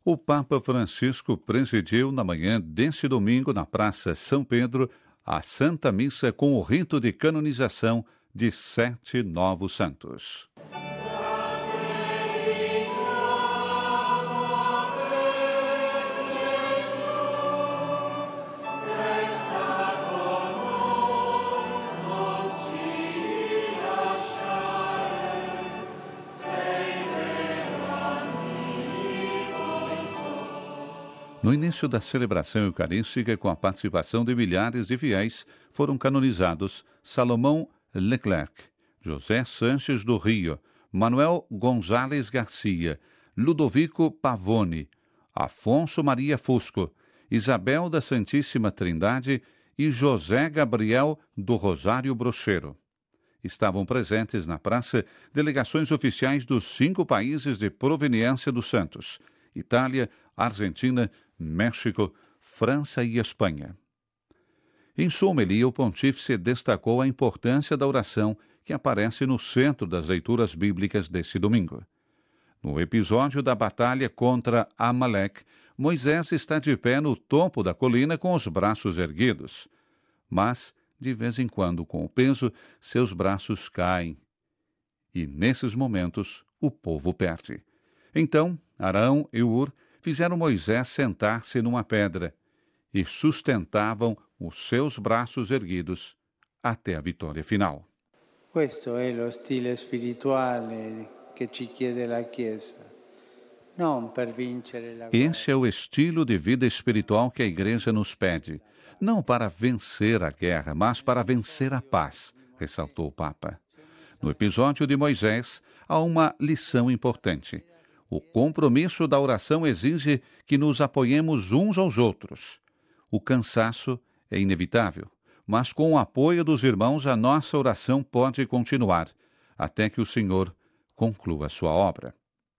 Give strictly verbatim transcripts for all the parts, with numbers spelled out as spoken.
O Papa Francisco presidiu na manhã deste domingo na Praça São Pedro a Santa Missa com o rito de canonização de sete novos santos. No início da celebração eucarística, com a participação de milhares de fiéis, foram canonizados Salomão Leclerc, José Sanches do Rio, Manuel González Garcia, Ludovico Pavone, Afonso Maria Fusco, Isabel da Santíssima Trindade e José Gabriel do Rosário Brocheiro. Estavam presentes na praça delegações oficiais dos cinco países de proveniência dos santos: Itália, Argentina, México, França e Espanha. Em sua homilia, o pontífice destacou a importância da oração que aparece no centro das leituras bíblicas deste domingo. No episódio da batalha contra Amaleque, Moisés está de pé no topo da colina com os braços erguidos. Mas, de vez em quando, com o peso, seus braços caem. E, nesses momentos, o povo perde. Então, Arão e Ur fizeram Moisés sentar-se numa pedra e sustentavam os seus braços erguidos até a vitória final. Questo è lo stile spirituale che ci chiede la Chiesa. Non per vincere la guerra. Esse é o estilo de vida espiritual que a Igreja nos pede, não para vencer a guerra, mas para vencer a paz, ressaltou o Papa. No episódio de Moisés, há uma lição importante. O compromisso da oração exige que nos apoiemos uns aos outros. O cansaço é inevitável, mas com o apoio dos irmãos a nossa oração pode continuar, até que o Senhor conclua sua obra.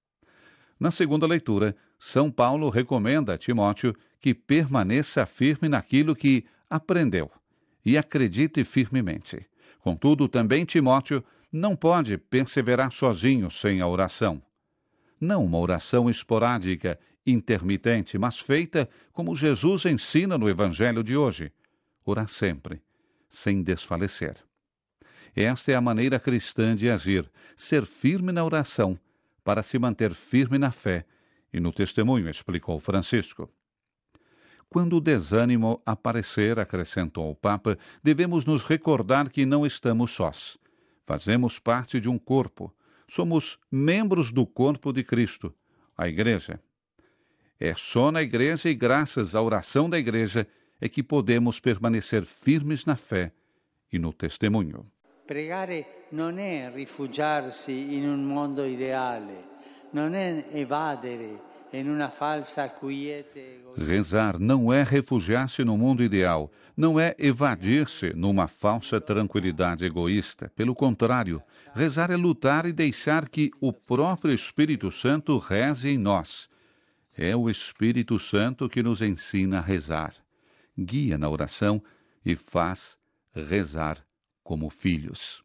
Na segunda leitura, São Paulo recomenda a Timóteo que permaneça firme naquilo que aprendeu e acredite firmemente. Contudo, também Timóteo não pode perseverar sozinho sem a oração. Não uma oração esporádica, intermitente, mas feita como Jesus ensina no Evangelho de hoje. Orar sempre, sem desfalecer. Esta é a maneira cristã de agir, ser firme na oração, para se manter firme na fé e no testemunho, explicou Francisco. Quando o desânimo aparecer, acrescentou o Papa, devemos nos recordar que não estamos sós. Fazemos parte de um corpo. Somos membros do corpo de Cristo, a Igreja. É só na Igreja e graças à oração da Igreja é que podemos permanecer firmes na fé e no testemunho. Pregare non è rifugiarsi in un mondo ideale, non è evadere in una falsa quiete. Rezar não é refugiar-se no mundo ideal, não é evadir-se numa falsa tranquilidade egoísta. Pelo contrário, rezar é lutar e deixar que o próprio Espírito Santo reze em nós. É o Espírito Santo que nos ensina a rezar, guia na oração e faz rezar como filhos.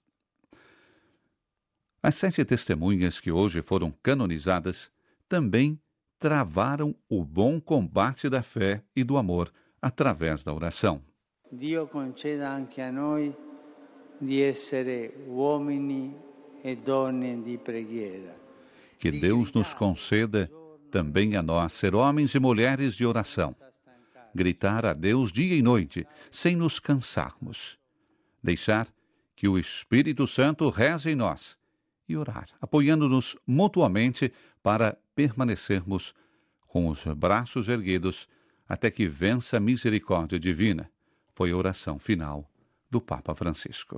As sete testemunhas que hoje foram canonizadas também travaram o bom combate da fé e do amor através da oração. Dio conceda anche a noi di essere uomini e donne di preghiera. Que Deus nos conceda também a nós ser homens e mulheres de oração. Gritar a Deus dia e noite, sem nos cansarmos. Deixar que o Espírito Santo reze em nós e orar, apoiando-nos mutuamente para permanecermos com os braços erguidos até que vença a misericórdia divina. Foi a oração final do Papa Francisco.